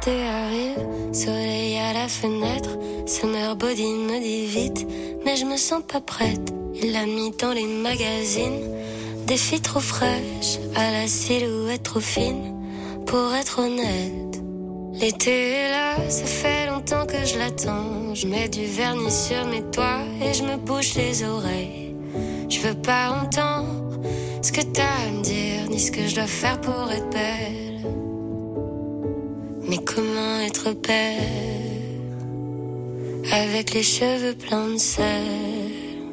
l'été arrive, soleil à la fenêtre, Summer Body me dit vite, mais je me sens pas prête. Il l'a mis dans les magazines, des filles trop fraîches, à la silhouette trop fine, pour être honnête. L'été est là, ça fait longtemps que je l'attends. Je mets du vernis sur mes doigts et je me bouche les oreilles. Je veux pas entendre ce que t'as à me dire, ni ce que je dois faire pour être belle. Mais comment être belle avec les cheveux pleins de sel?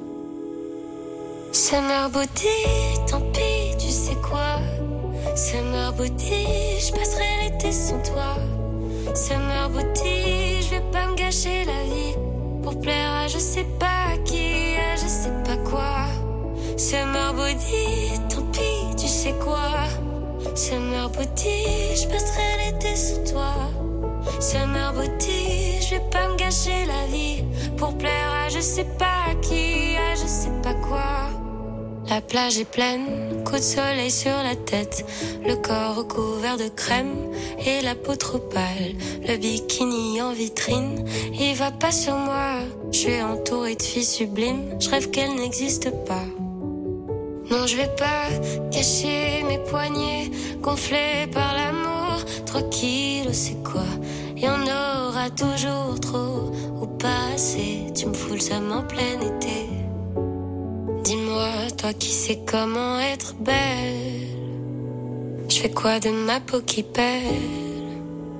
Summer Body, tant pis, tu sais quoi? Summer Body, je passerai l'été sans toi. Summer Body, je vais pas me gâcher la vie pour plaire à je sais pas qui, à je sais pas quoi. Summer Body, tant pis, tu sais quoi? Summer Body, je passerai l'été sans toi. Summer Body, je vais pas me gâcher la vie pour plaire à je sais pas qui, à je sais pas quoi. La plage est pleine, coup de soleil sur la tête, le corps recouvert de crème et la peau trop pâle. Le bikini en vitrine, il va pas sur moi. Je suis entourée de filles sublimes, je rêve qu'elles n'existent pas. Non, je vais pas cacher mes poignets gonflés par l'amour. 3 kilos, c'est quoi? Y en aura toujours trop ou pas assez. Tu me fous le seum en plein été. Dis-moi, toi qui sais comment être belle, je fais quoi de ma peau qui pèle?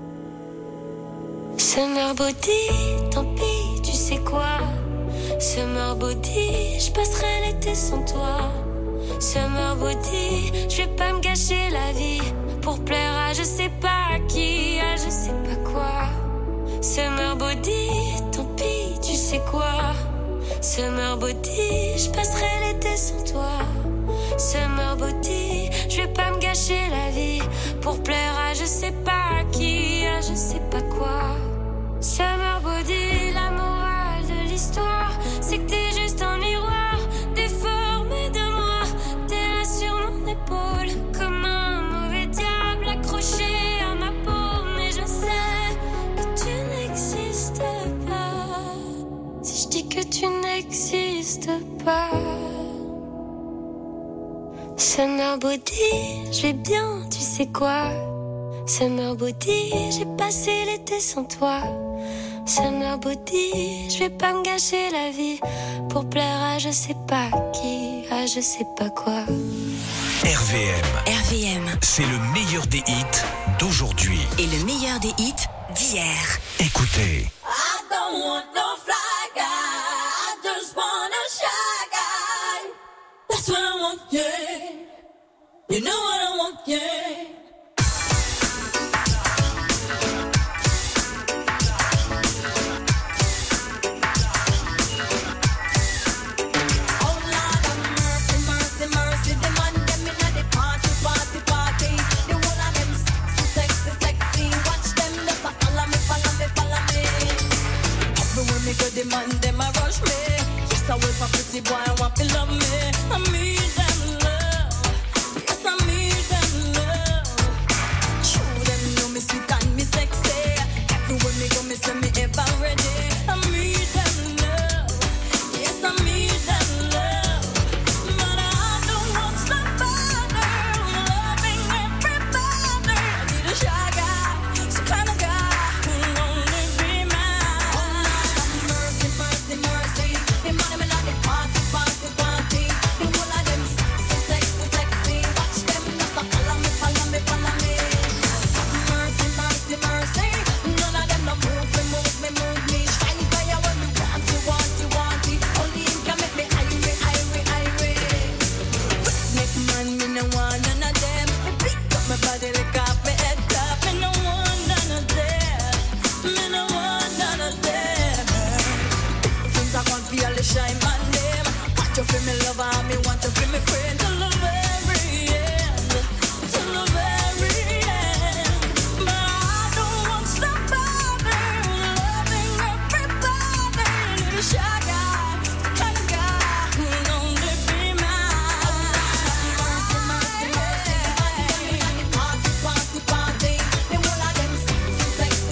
Summer Body, tant pis, tu sais quoi? Summer Body, je passerai l'été sans toi. Summer Body, je vais pas me gâcher la vie pour plaire à je sais pas qui, à je sais pas quoi. Summer Body, tant pis, tu sais quoi? Summer Body, je passerai l'été sans toi. Summer Body, je vais pas me gâcher la vie pour plaire à je sais pas qui, à je sais pas quoi. Summer Body, la morale de l'histoire, c'est que t'es juste un miroir déformé de moi. T'es là sur mon épaule comme un mauvais diable accroché à ma peau, mais je sais que tu n'existes pas. Si je dis que tu n'existes pas. Summer Body, je vais bien, tu sais quoi? Summer Body, j'ai passé l'été sans toi. Summer Body, je vais pas me gâcher la vie pour plaire à je sais pas qui, à je sais pas quoi. RVM, c'est le meilleur des hits d'aujourd'hui et le meilleur des hits d'hier. Écoutez. I don't want no fly guy, I just want a shy guy. That's what I want, yeah. You know what I want, yeah. The man, them a rush me. Yes, I wait for pretty boy, I want to love me. I need them love. Yes, I need them love. Show them know me sweet and me sexy. Everywhere me go, me say me ever ready. I need them love. Yes, I need them love. But I don't want somebody loving everybody. I need a shy guy, some kind of guy who only be mine. Mercy, the money me not the party. The whole of them so sexy. Watch them just a follow me. Mercy, none of them no move me. Shine fire when me want it. Only him can make me irie. Make man, me no want none of them. Me pick up my body, lick off my head top. Me no want none of them. I want feel the shine man name. Want to feel me lover, me want to feel me friend. Till the very end. But I don't want somebody loving everybody. Need a shy guy, the kind of guy who'll only be mine. Mercy, party. The whole of them so sexy.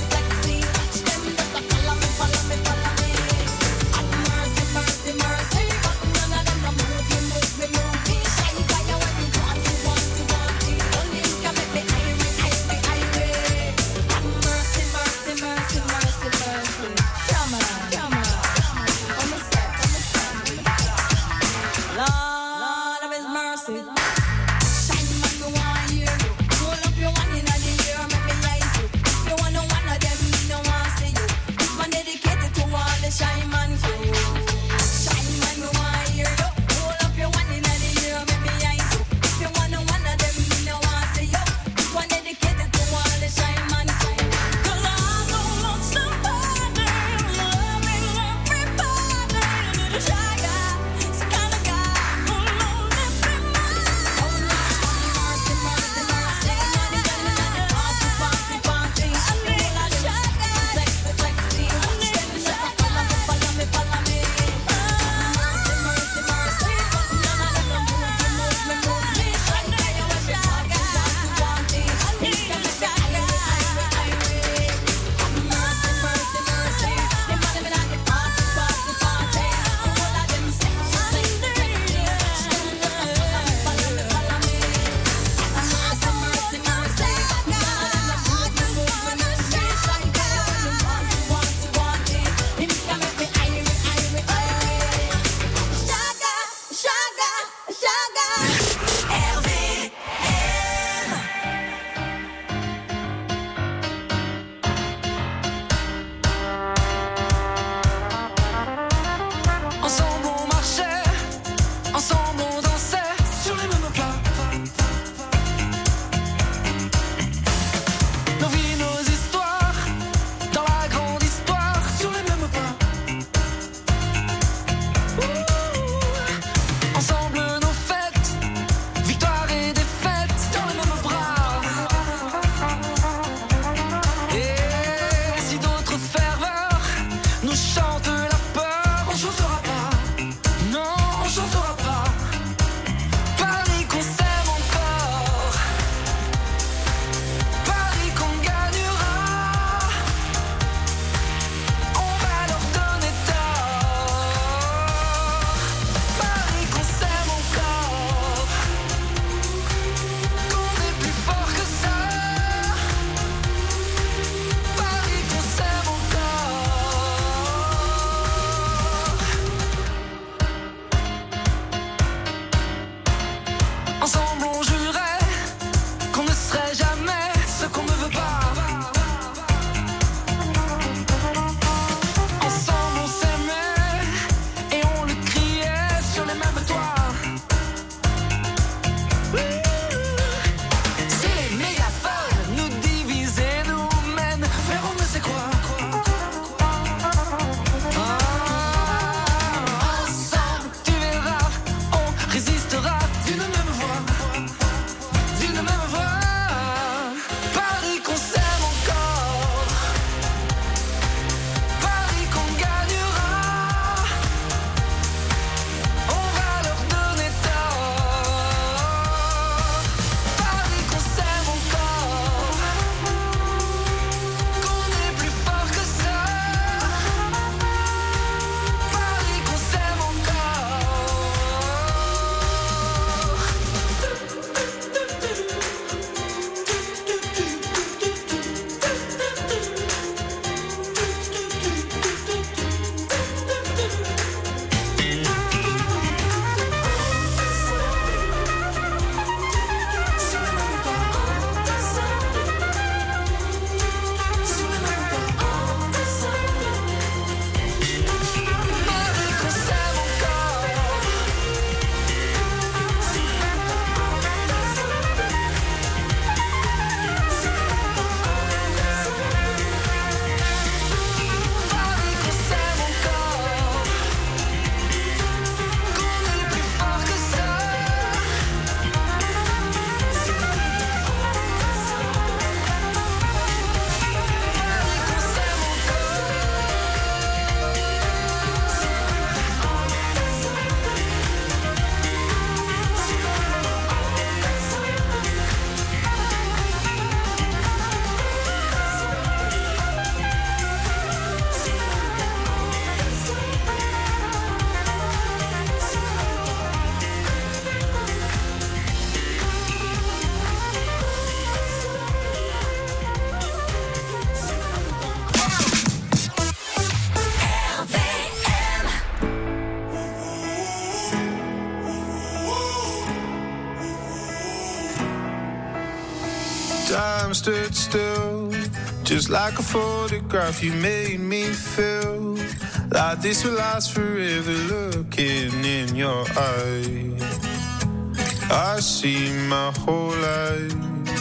Time stood still, just like a photograph. You made me feel like this will last forever. Looking in your eyes, I see my whole life.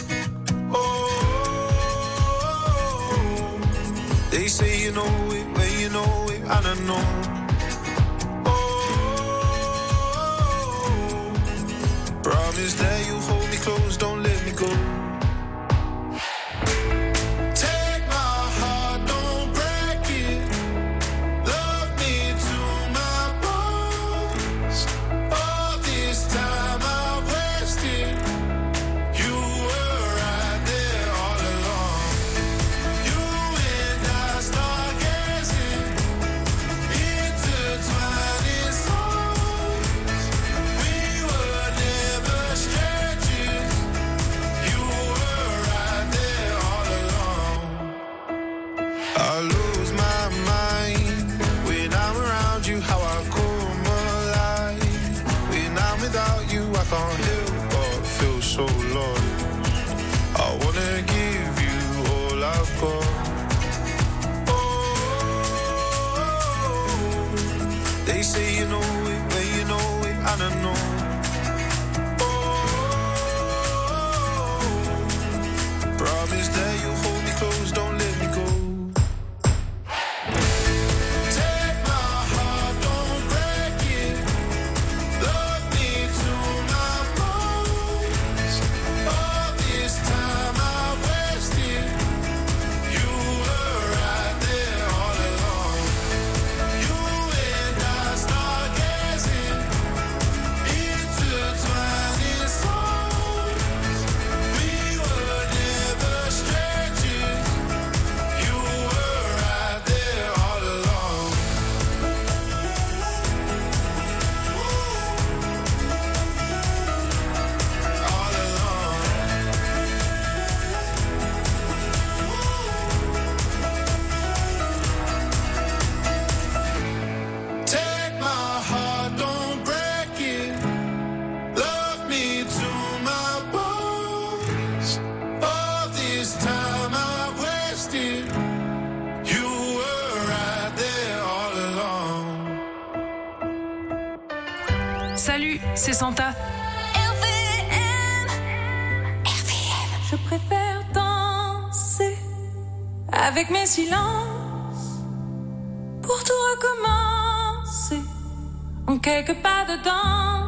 Oh, they say you know it when you know it, and I know. Oh, promise that you hold me close, don't let me go. Salut, c'est Santa. RVM. Je préfère danser avec mes silences pour tout recommencer en quelques pas dedans.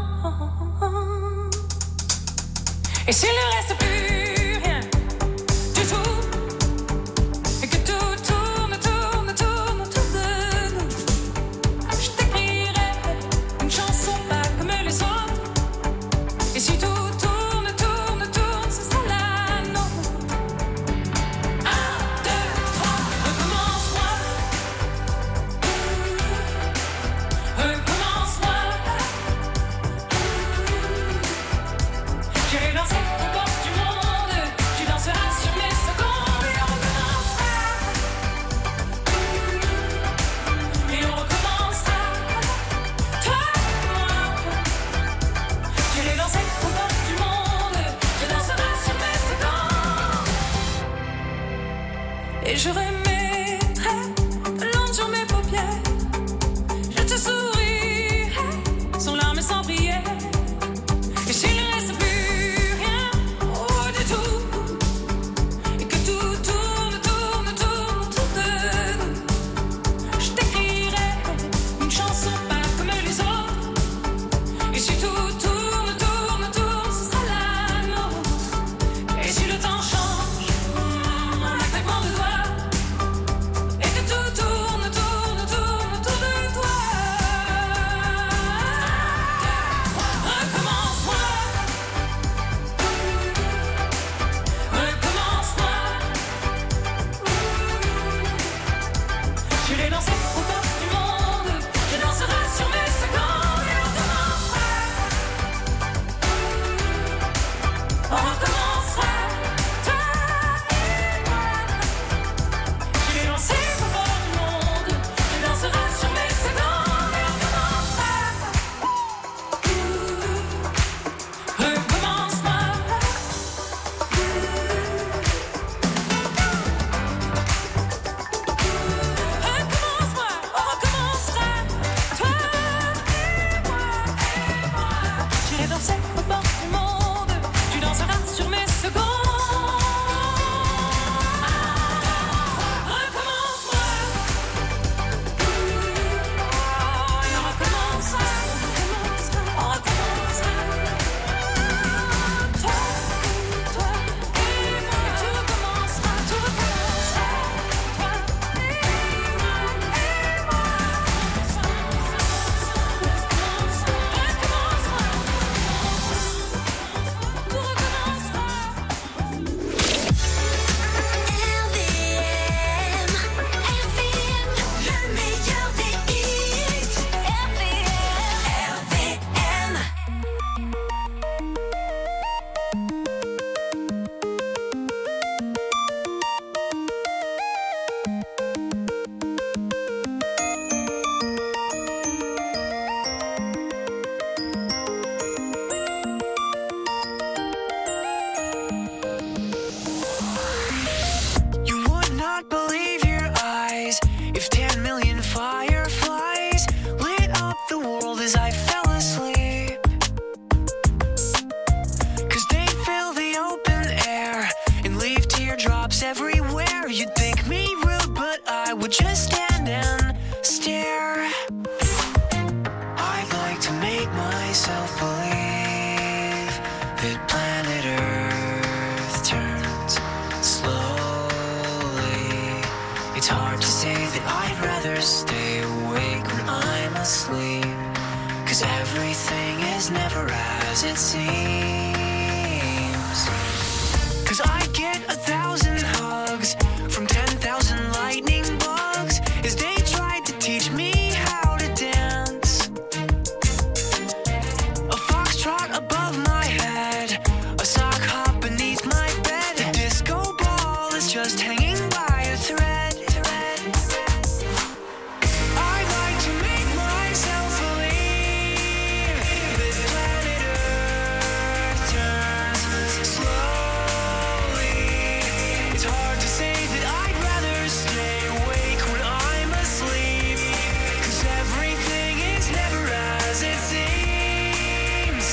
Et s'il ne reste plus rien du tout, et que tout tourne autour de nous, je t'écrirai une chanson pas comme les autres. Et si tout tourne, ce sera la nôtre. 1, 2, 3, recommence-moi. Recommence-moi. J'irai danser au bord du monde. the world as I fell asleep. 'Cause they fill the open air and leave teardrops everywhere. You'd think me rude, but I would just stand and stare. I'd like to make myself believe that planet Earth turns slowly. It's hard to say that I'd rather stay awake when I'm asleep, 'cause everything is never as it seems. 'Cause I get 1,000 hugs from 10,000 lightning bugs as they tried to teach me how to dance. A foxtrot above my head, a sock hop beneath my bed. A disco ball is just hanging by a thread. I'd like to make myself believe that planet Earth turns slowly. It's hard to say that I'd rather stay awake when I'm asleep, 'cause everything is never as it seems.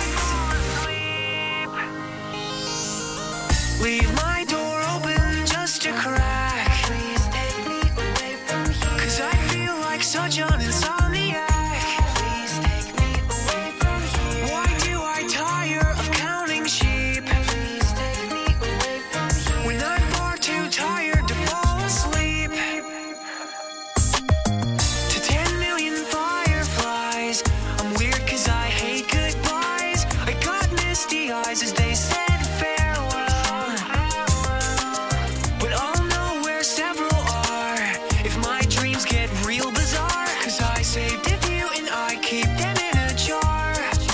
Leave my door open just a crack. Please take me away from here, 'cause I feel like such an insomniac. Please take me away from here. Why do I tire of counting sheep? Please take me away from here, when I'm far too tired to fall asleep. To 10 million fireflies, I'm weird 'cause I hate goodbyes. I got misty eyes as they said farewell, but I'll know where several are if my dreams get real bizarre, 'cause I saved a few and I keep them in a jar.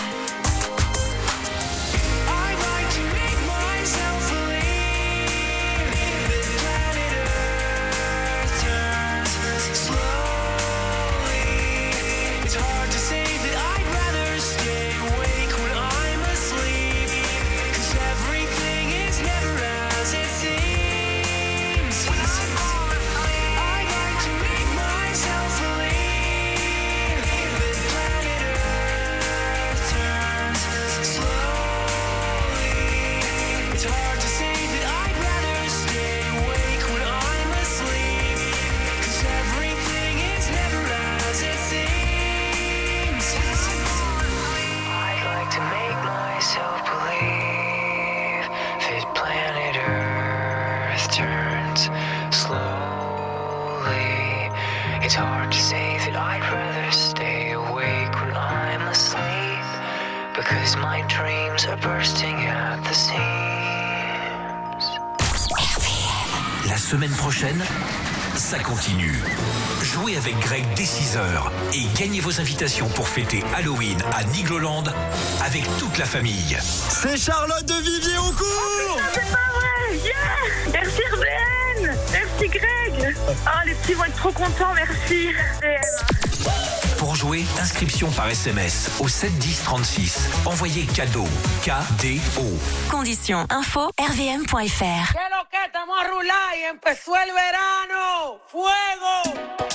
I'd like to make myself believe that planet Earth turns slowly. It's hard to say that I'd rather stay awake when I'm asleep, 'cause everything is never as it seems. I'd like to make myself believe that planet Earth turns slowly. It's hard to say that I'd rather stay awake when I'm asleep, 'cause everything is never as it seems. I'd like to make myself believe that planet Earth turns slowly. It's hard to say that I'd rather stay awake when I'm asleep, because my dreams are bursting at the seams. La semaine prochaine, ça continue. Jouez avec Greg dès 6h et gagnez vos invitations pour fêter Halloween à Nigloland avec toute la famille. C'est Charlotte de Vivier-au-Court. C'est pas vrai, yeah. Merci RBN. Merci Greg. Oh, les petits vont être trop contents, merci RBN. Pour jouer, inscription par SMS au 7 10 36. Envoyez cadeau, KDO. Conditions info rvm.fr. ¿Qué lo que estamos a rular y empezó el verano? ¡Fuego!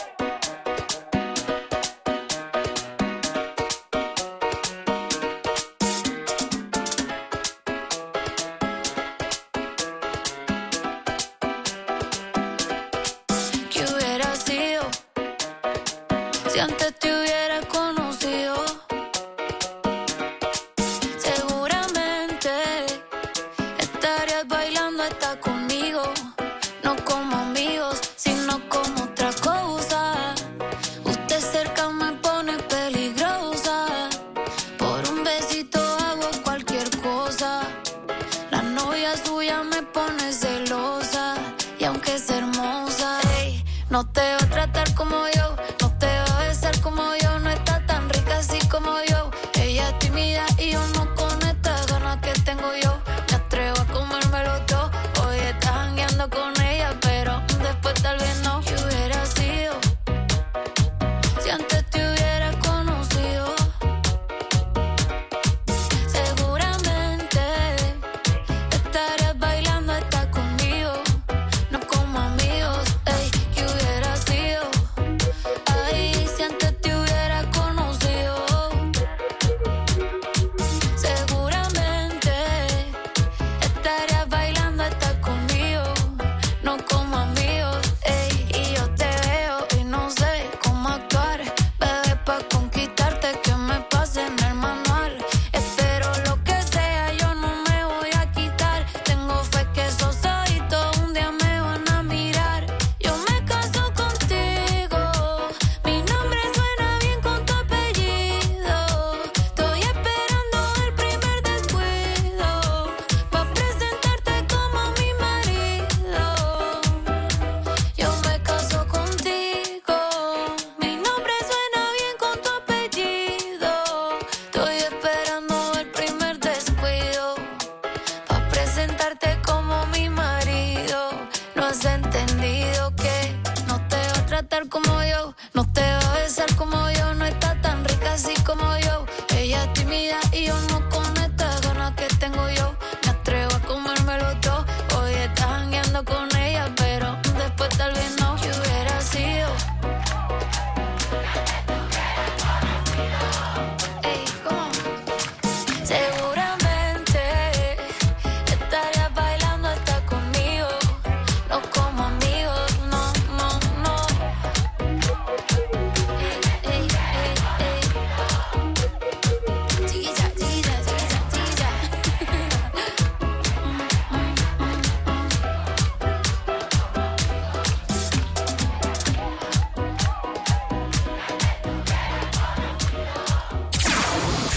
¿Qué hubiera sido si antes te hubiera conocido? Seguramente estarías bailando hasta conmigo, no como amigos, sino como otra cosa.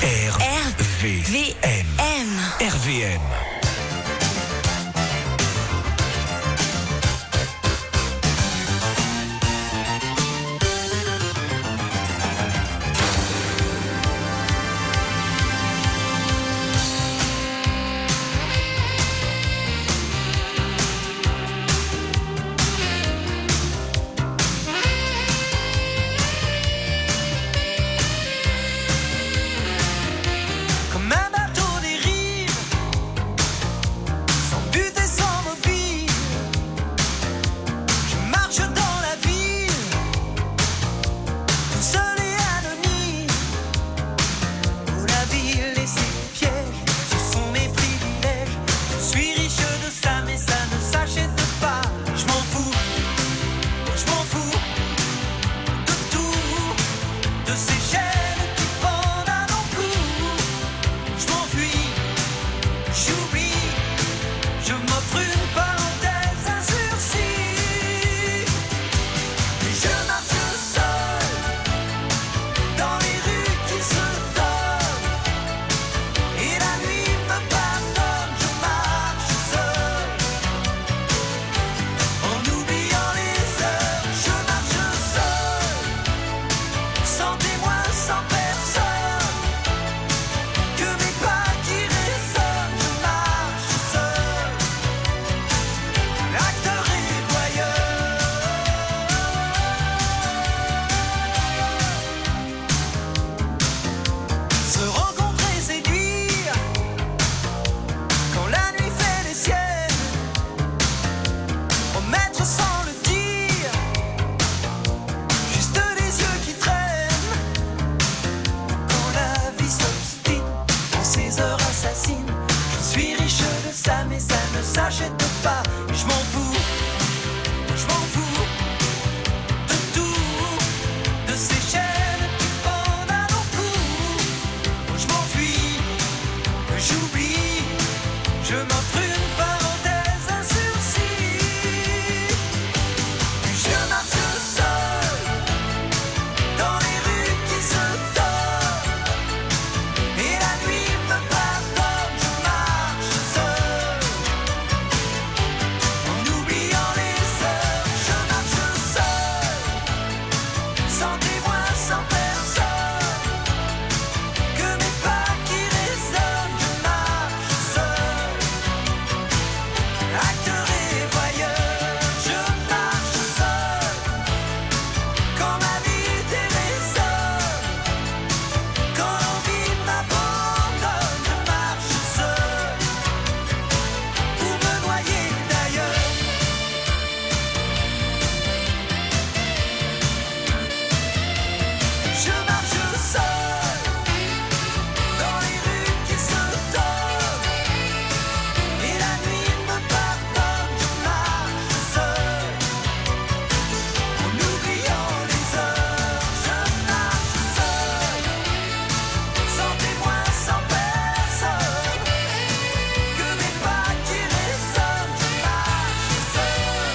RVM. RVM. Comme un bateau dérive, sans but et sans mobile. Je marche dans la ville, tout seul et anonyme. Oh, la ville et ses pièges, ce sont mes privilèges. Je suis riche de ça, mais ça ne s'achète pas. Je m'en fous de tout, de ces chaînes qui pendent à nos cou. Je m'enfuis, j'oublie, je m'offre une parenthèse, un sursis. Et je marche seul, dans les rues qui se donnent. Et la nuit me pardonne, je marche seul. En oubliant les heures, je marche seul. Sans témoin, sans personne. Que mes pas qui résonnent, je marche seul. Acteur et voyeur. Se rencontrer, séduire. Quand la nuit fait les siennes. Promettre sans le dire. Juste des yeux qui traînent. Quand la vie s'obstine dans ces heures assassines. Je suis riche de ça, mais ça ne s'achète pas. Je m'en fous de tout, de ces chaînes qui pendent à nos cou. Je m'enfuis, j'oublie, je m'offre une parenthèse, un sursis. Je marche seul, dans les rues qui se donnent. Et la nuit me pardonne, je marche seul. En oubliant les heures, je marche seul. Sans témoin, sans personne. Que mes pas qui résonnent, je marche seul. Acteur et voyeur, je marche seul. Quand ma vie dérésonne, quand l'envie m'abandonne, je marche seul. Pour me noyer d'ailleurs. Je marche seul, dans les rues qui se donnent. Et la nuit me pardonne, je marche seul. En oubliant les heures, je marche seul. Sans témoin, sans personne. Que mes pas qui résonnent, je marche seul.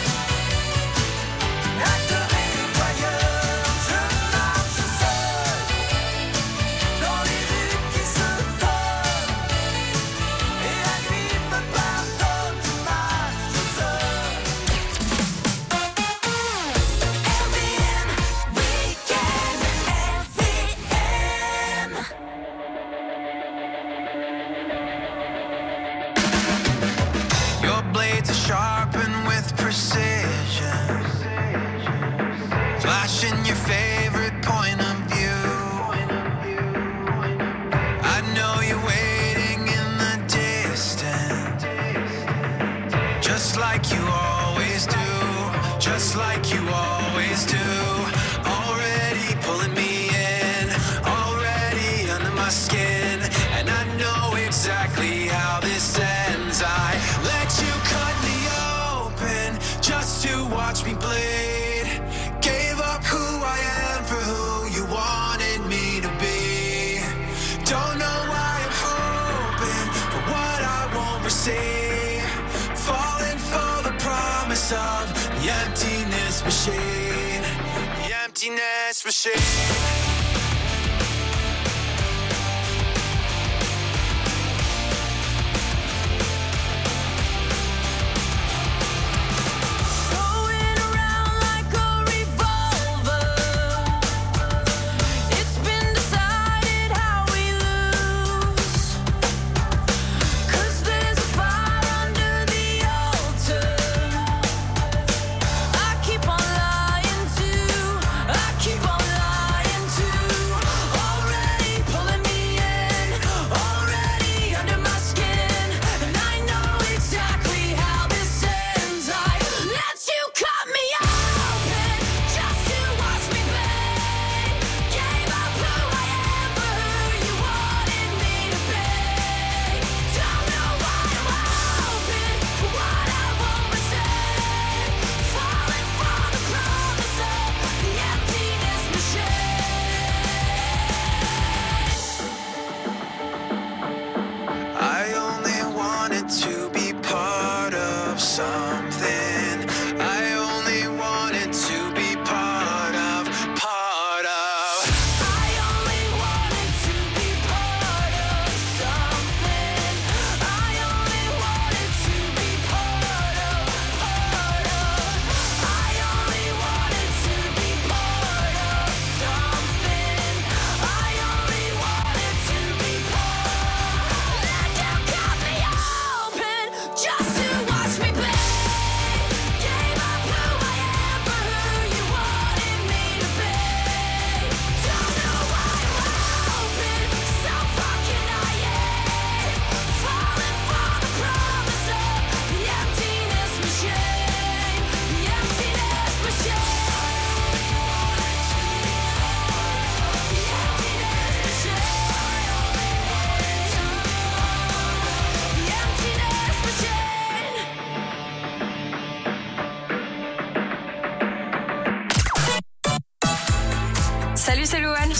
Acteur et voyeur, je marche seul. Dans les rues qui se donnent. Et la nuit me pardonne, je marche seul. RVM, Weekend, RVM. Your blades are sharpened with precision, flashing your favorite point of view. I know you're waiting in the distance, just like you always do, just like you always do. Already pulling me in, already under my skin, and I know exactly how this ends. I let you cut me open just to watch me bleed. Gave up who I am for who you wanted me to be. Don't know why I'm hoping for what I won't receive. Falling for the promise of the emptiness machine. The emptiness machine.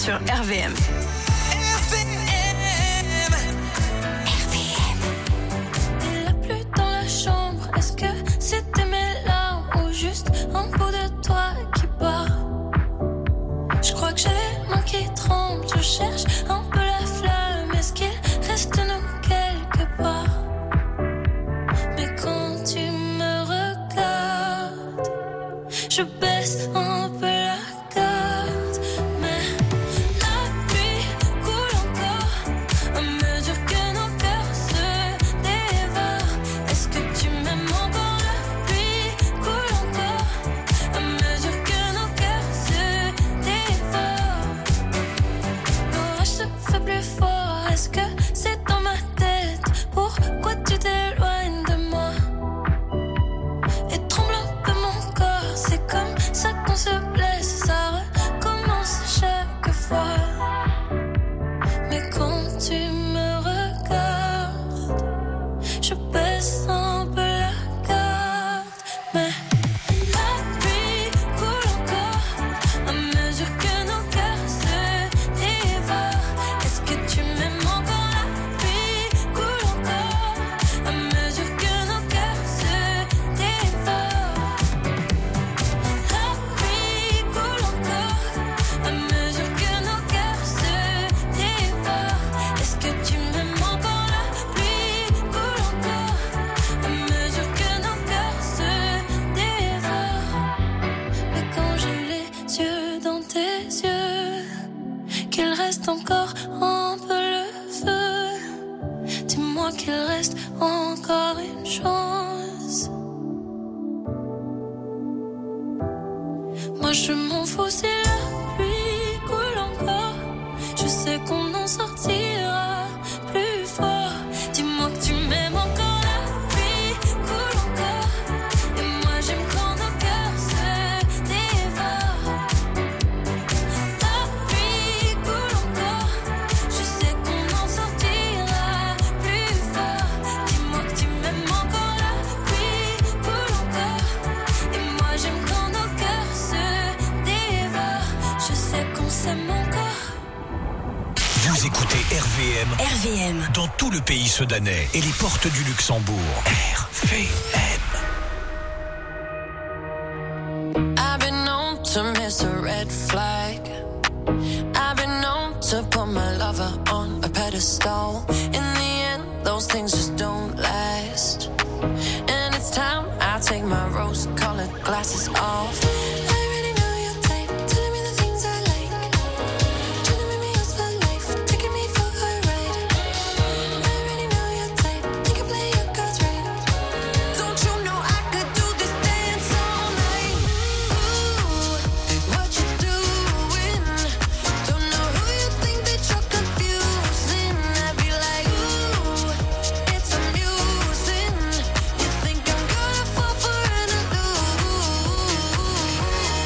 sur RVM. Il a plu dans la chambre. Est-ce que c'était mes larmes ou juste un bout de toi qui part? Je crois que j'ai les mains qui tremblent. Je cherche un peu la flamme. Est-ce qu'il reste nous quelque part? Mais quand tu me regardes, je baisse un peu la garde. Mais la pluie coule encore à mesure que nos cœurs se dévorent. Est-ce que tu m'aimes encore? La pluie coule encore à mesure que nos cœurs se dévorent. L'orage se fait plus fort. Est-ce que c'est dans ma tête? Pourquoi tu t'éloignes de moi? Et tremble un peu mon corps. C'est comme ça qu'on se blesse. Ça recommence chaque fois. Mais quand tu me regardes, je baisse un peu la garde. Mais la pluie coule encore à mesure que nos cœurs se dévorent. Est-ce que tu m'aimes encore? La pluie coule encore à mesure que nos cœurs se dévorent. La pluie coule encore à mesure que nos cœurs se dévorent. Est-ce que tu m'aimes encore? La pluie coule encore à mesure que nos cœurs se dévorent. Mais quand j'ai les yeux dans tes yeux, qu'il reste encore un peu le feu, dis-moi qu'il reste encore une chance. Moi je m'en fous si la pluie coule encore. Je sais qu'on en sortira plus fort. Dis-moi que tu m'aimes encore. La pluie coule encore. Et moi j'aime quand nos cœurs se dévorent. La pluie coule encore. Je sais qu'on en sortira plus fort. Dis-moi que tu m'aimes encore. La pluie coule encore. Et moi j'aime quand nos cœurs se dévorent. Je sais qu'on s'aime encore. Vous écoutez RVM RVM. dans tout le pays soudanais et les portes du Luxembourg. RVM. I've been known to miss a red flag. I've been known to put my lover on a pedestal. In the end, those things just don't last. And it's time I take my rose-colored glasses off. I already know your type, telling me the things I like. Trying to make me yours for life, taking me for a ride. I already know your type, think I play your cards right. Don't you know I could do this dance all night? Ooh, what you doing? Don't know who you think that you're confusing. I'd be like, ooh, it's amusing. You think I'm gonna fall for an illusion?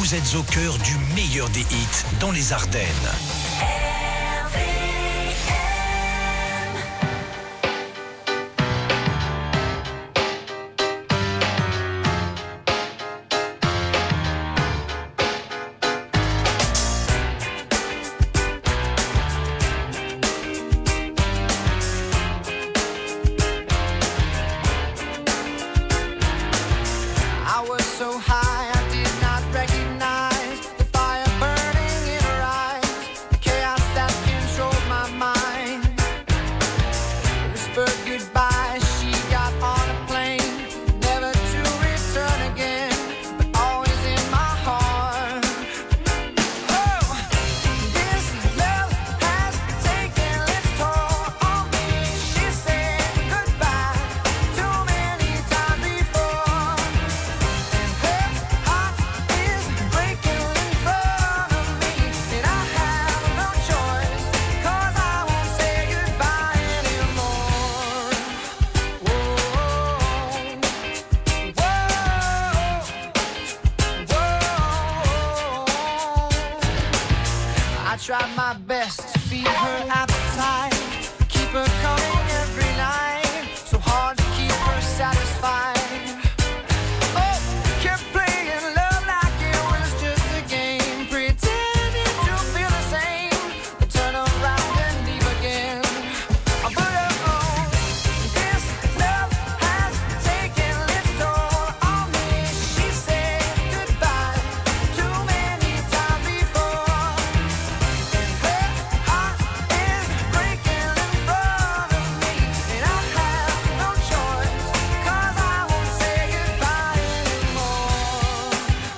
vous êtes au cœur du meilleur des hits dans les Ardennes. I was so high, I did not recognize the fire burning in her eyes, the chaos that controlled my mind. Whispered goodbye, she got on a plane, never to return again, but always in my heart. Oh, this love has taken its toll on me. She said goodbye too many times before. I tried my best to feed her appetite, keep her coming every night, so hard to keep her satisfied. Oh, kept playing love like it was just a game, pretending to feel the same, but turn around and leave again. But oh, this love has taken its toll on me. She said goodbye too many times before. Her heart is breaking in front of me, and I have no choice, 'cause I won't say goodbye anymore.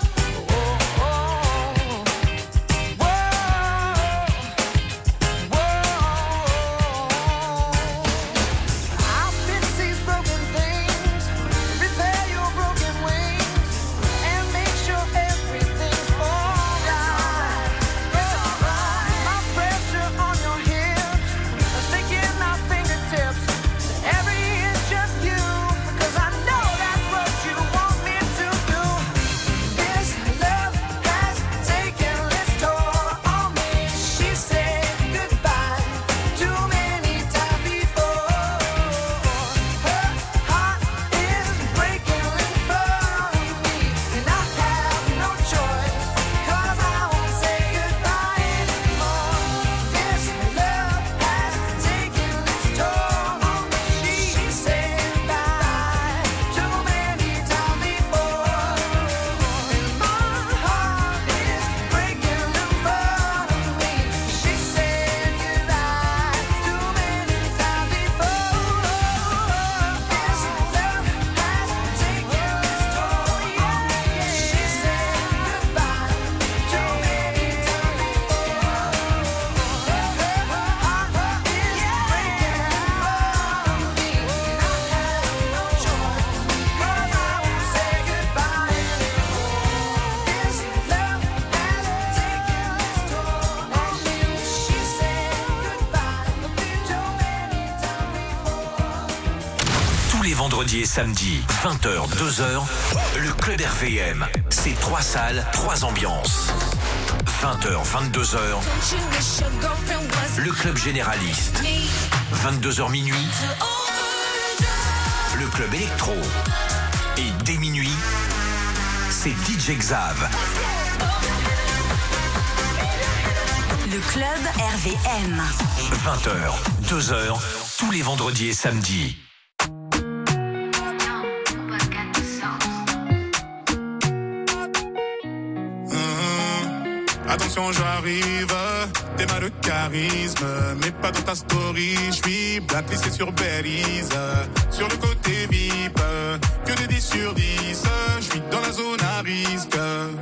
I'll fix these broken things, repair your broken wings, and make sure everything's alright. My pressure on your hips, sinking my fingertips, every inch of you, 'cause I know that's what you want me to do. This love has taken its toll on me. She said goodbye too many times before. Her heart is breaking in front of me, and I have no choice, 'cause I won't say goodbye anymore. This love has taken its toll on me. She said goodbye too many times before, and my heart is breaking in front of me. She said goodbye too many times before. This love has taken its toll on me. She said goodbye too many times before. Her heart is breaking in front of me, and I have no choice, 'cause I won't say goodbye anymore. This love has taken its toll on me. She said goodbye too many times before. Tous les vendredis et samedis, 20h, 2h, le Club RVM. C'est 3 salles, 3 ambiances. 20h, 22h, le Club Généraliste. 22h minuit, le Club Électro. Et dès minuit, c'est DJ Xav. Le Club RVM. 20h, 2h, tous les vendredis et samedis. Attention, j'arrive, t'es mal de charisme, mais pas dans ta story. J'suis blacklisté sur Belize, sur le côté VIP, que des 10 sur 10. J'suis dans la zone à risque.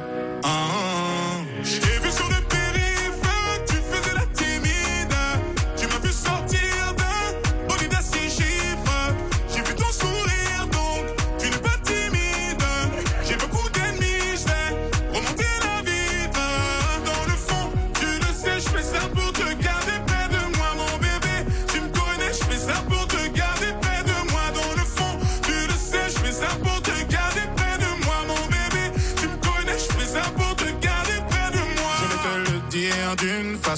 J'ai vu sur le périph', tu faisais la timide. Tu m'as vu sortir d'un bolide à 6 chiffres. J'ai vu ton sourire, donc tu n'es pas timide. J'ai beaucoup d'ennemis, j'vais remonter la vitre. Dans le fond, tu le sais, j'fais ça pour te garder près de moi, mon bébé. Tu me connais, j'fais ça pour te garder près de moi. Dans le fond, tu le sais, j'fais ça pour te garder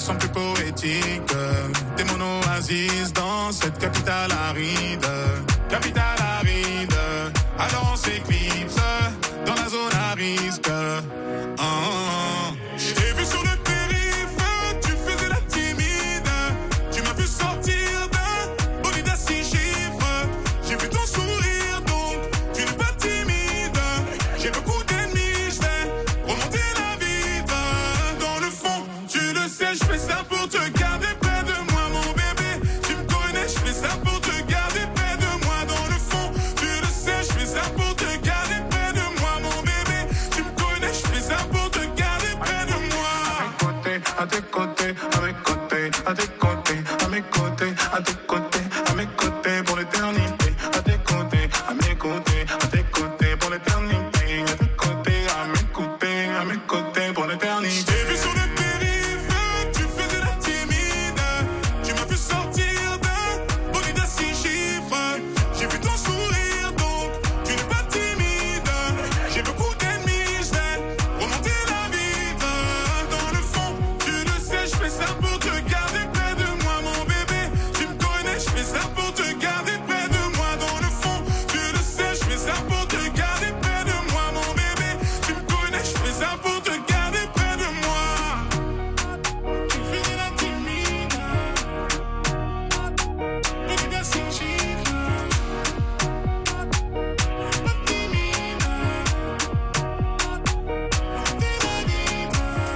sont plus poétiques. T'es mon oasis dans cette capitale aride. Capitale aride, alors on s'éclipse dans la zone à risque. Je t'ai vu sur le périph', tu faisais la timide. Tu m'as vu sortir d'un bolide à 6 chiffres. J'ai vu ton sourire donc tu n'es pas timide. J'ai beaucoup d'ennemis, je vais remonter la vitre. Dans le fond, tu le sais, je fais ça pour te garder près de moi mon bébé. Tu me connais, je fais ça pour te garder près de moi. Dans le fond, tu le sais, je fais ça pour te garder près de moi mon bébé. Tu me connais, je fais ça pour te garder près de moi. À tes côtés, à mes côtés, à tes côtés, à mes côtés, à tes côtés, à mes côtés pour l'éternité. À tes côtés, à mes côtés, à tes côtés pour l'éternité. À tes côtés, à mes côtés pour l'éternité. J'ai vu sur le périph', tu faisais la timide. Tu m'as vu sortir d'un bolide à 6 chiffres. J'ai vu ton sourire donc tu n'es pas timide. J'ai beaucoup d'ennemis, je vais remonter la vitre. Dans le fond, tu le sais, je fais ça pour te garder près de moi mon bébé. Tu me connais, je fais ça pour te garder près de moi. Dans le fond, tu le sais, je fais ça pour te garder près de moi mon bébé. Tu me connais, je fais ça pour te garder près de moi. Tu faisais la timide, bolide à 6 chiffres. Pas timide, remonter la vitre.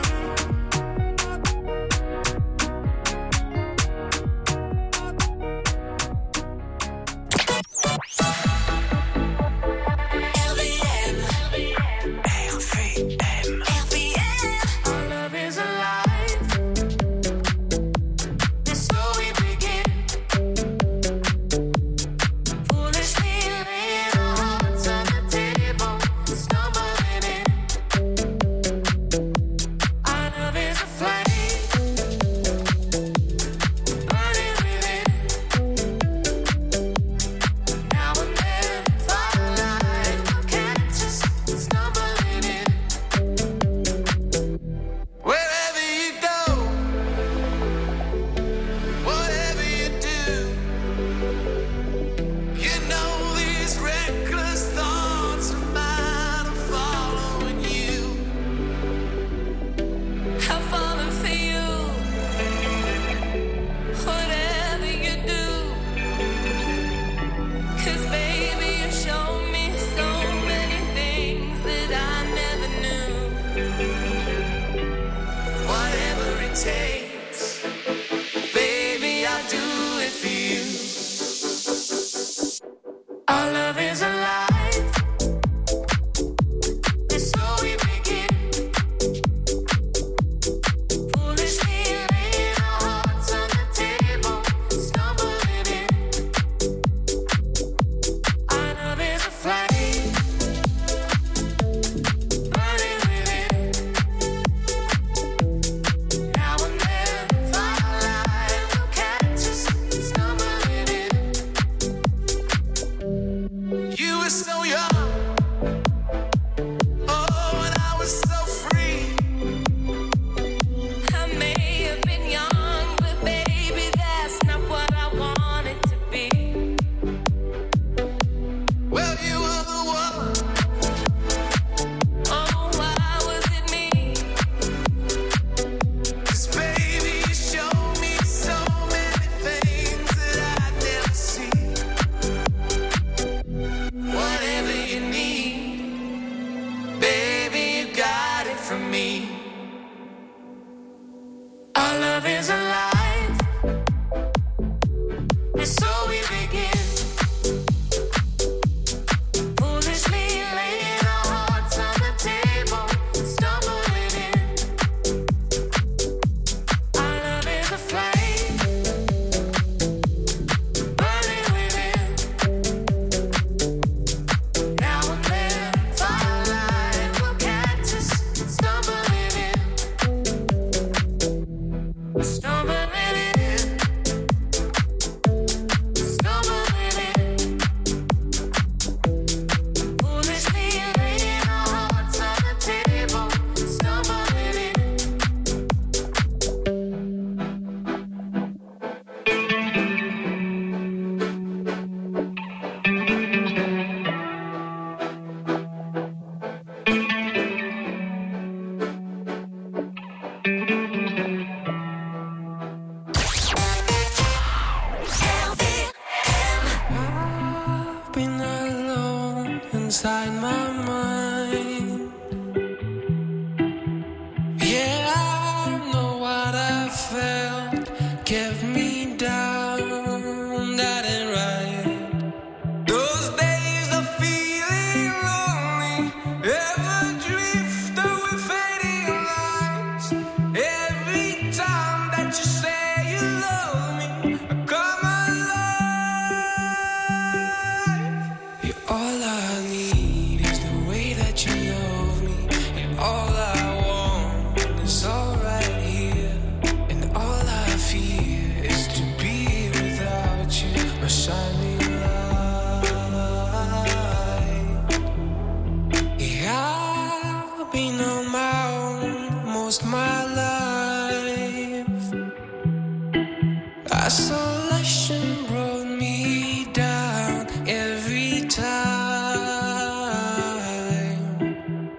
Our love is alive. It's so we begin. Foolishly laying our hearts on the table, stumbling in. Our love is a flame, burning within. Now and then, firelight will catch us stumbling in. Wherever you go, whatever you do, you know these reckless thoughts of mine are following you. I've fallen for you. Whatever you do, 'cause baby you show me so many things that I never knew. Whatever it takes, baby, I'll do it for you. Our love is alive. It's so we begin. Foolishly laying our hearts on the table, stumbling in. Our love is a flame, burning within. Now and then, firelight will catch us stumbling in. You were so young, oh, and I was so free. I may have been young, but baby, that's not what I wanted to be. Well, you were the one. Oh, why was it me? 'Cause baby, you showed me so many things that I'd never see. Whatever you need, inside my mind. Yeah, I know what I felt kept me down, that ain't right. Those days of feeling lonely, ever drift away fading lights. Every time that you say you love me, I come alive. You're all I need is the way that you love me, and all I want is all right here, and all I fear is to be without you, my shining light. Yeah, I've been on my own most my life. Isolation brought me down every time.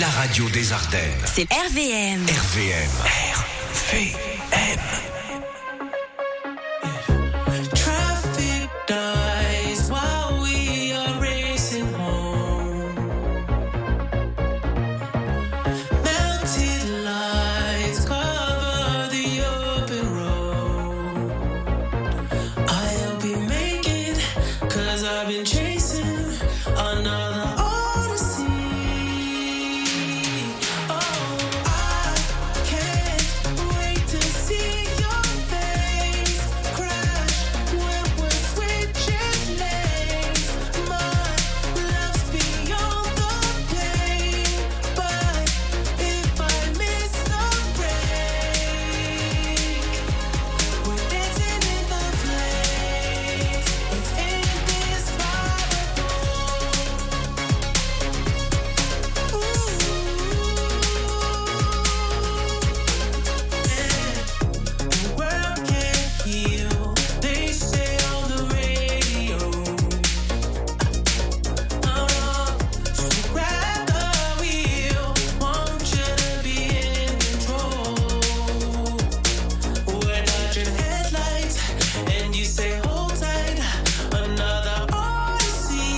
la radio des Ardennes. C'est RVM. RVM. RVM. Traffic dies while we are racing home. Melted lights cover the open road. I'll be making, 'cause I've been chasing another odyssey. Oh, I can't wait to see your face crash when we're switching lanes. My love's beyond the pain, but if I miss the break, we're dancing in the flames. It's indescribable. The world can't heal, they say on the radio. So grab the wheel, want you to be in control. We're dodging headlights, and you say hold tight, another odyssey.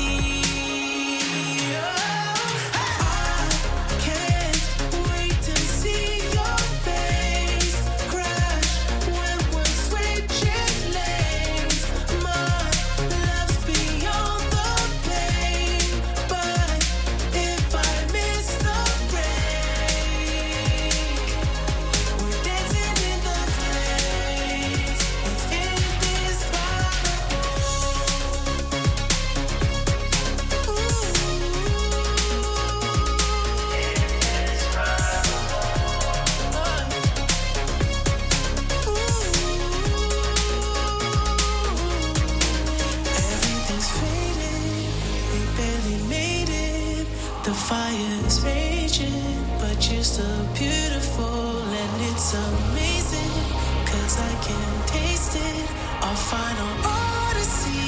I can't wait to see your face crash when we're switching lanes. My love's beyond the pain, but if I miss the break, we're dancing in the flames. It's indescribable. Everything's fading, we barely made it. The fire's raging, but you're still beautiful, and it's amazing, 'cause I can taste it, our final odyssey.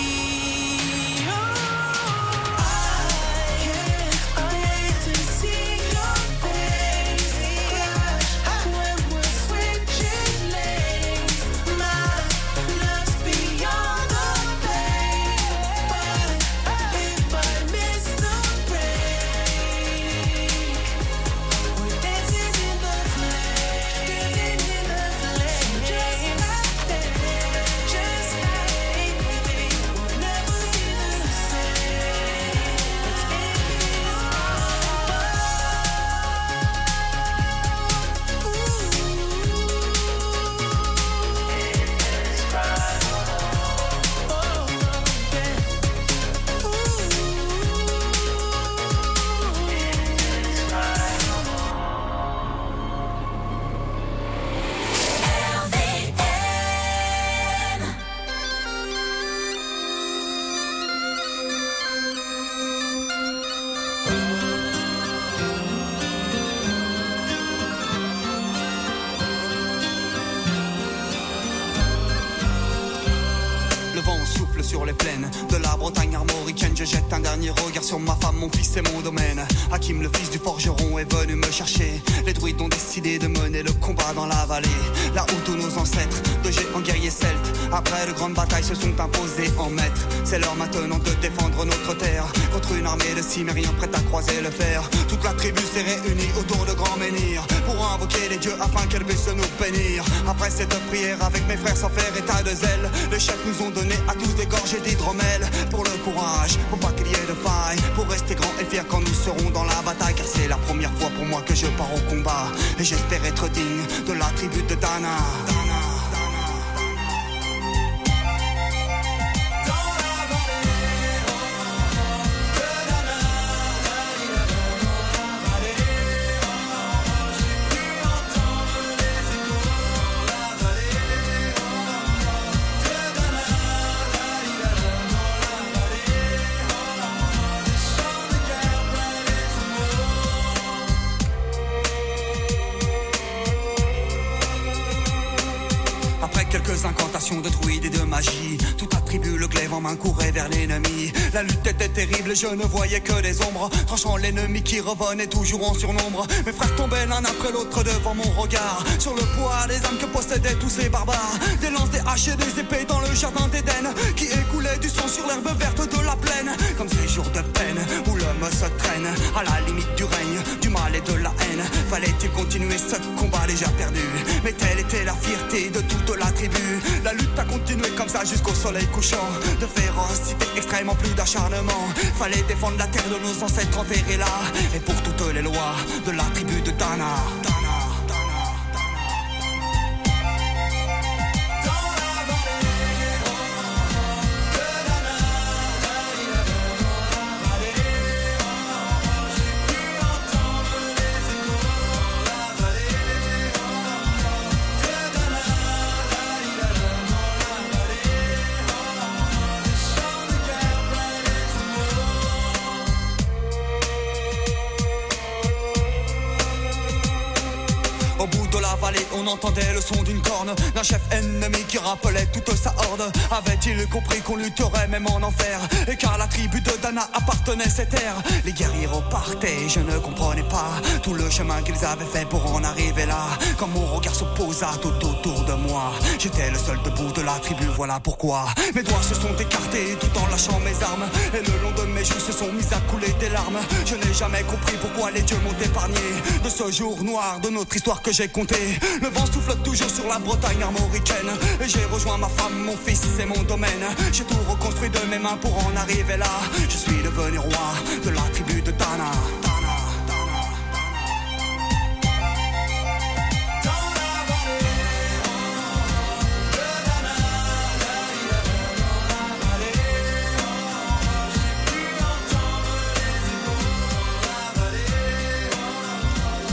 I can't wait to see your face crash when we're switching lanes. My love's beyond the pain, but if I miss the break, we're dancing in the flames. Just like we'll never be the same. Le vent souffle sur les plaines de la Bretagne armoricaine. Je jette un dernier regard sur ma femme, mon fils et mon domaine. Hakim, le fils du forgeron, est venu me chercher. Les druides ont décidé de mener le combat dans la vallée, là où tous nos ancêtres, de géants guerriers celtes, après de grandes batailles, se sont imposés en maîtres. C'est l'heure maintenant de défendre notre terre contre une armée de cimériens prête à croiser le fer. Toute la tribu s'est réunie autour de grands menhirs pour invoquer les dieux afin qu'elle puisse nous bénir. Après cette prière avec mes frères sans faire état de zèle, les chefs nous ont donné à tous des gorgées d'hydromel. Pour le courage, pour pas qu'il y ait de faille, pour rester grand et fier quand nous serons dans la bataille. Car c'est la première fois pour moi que je pars au combat, et j'espère être digne de la tribu de Dana. Quelques incantations de druides et de magie. Tout attribue le glaive en main courait vers l'ennemi. La lutte était terrible et je ne voyais que des ombres, tranchant l'ennemi qui revenait toujours en surnombre. Mes frères tombaient l'un après l'autre devant mon regard, sur le poids des âmes que possédaient tous ces barbares. Des lances, des haches et des épées dans le jardin d'Éden, qui écoulait du sang sur l'herbe verte de la plaine. Comme ces jours de peine où l'homme se traîne à la limite du règne, du mal et de la haine. Fallait-il continuer ce combat déjà perdu? Mais telle était la fierté de toute la tribu. La lutte a continué comme ça jusqu'au soleil couchant. De férocité extrême en plus d'acharnement. Fallait défendre la terre de nos ancêtres enterrés là. Et pour toutes les lois de la tribu de Dana. On entendait le son d'une corne d'un chef ennemi qui rappelait toute sa horde. Avait-il compris qu'on lutterait même en enfer, et car la tribu de Dana appartenait cette terre? Les guerriers repartaient, je ne comprenais pas tout le chemin qu'ils avaient fait pour en arriver là. Quand mon regard se posa tout autour de moi, j'étais le seul debout de la tribu, voilà pourquoi mes doigts se sont écartés tout en lâchant mes armes, et le long de mes joues se sont mis à couler des larmes. Je n'ai jamais compris pourquoi les dieux m'ont épargné de ce jour noir de notre histoire que j'ai compté. Le vent souffle toujours sur la Bretagne armoricaine, et j'ai rejoint ma femme, mon fils et mon domaine. J'ai tout reconstruit de mes mains pour en arriver là. Je suis devenu roi de la tribu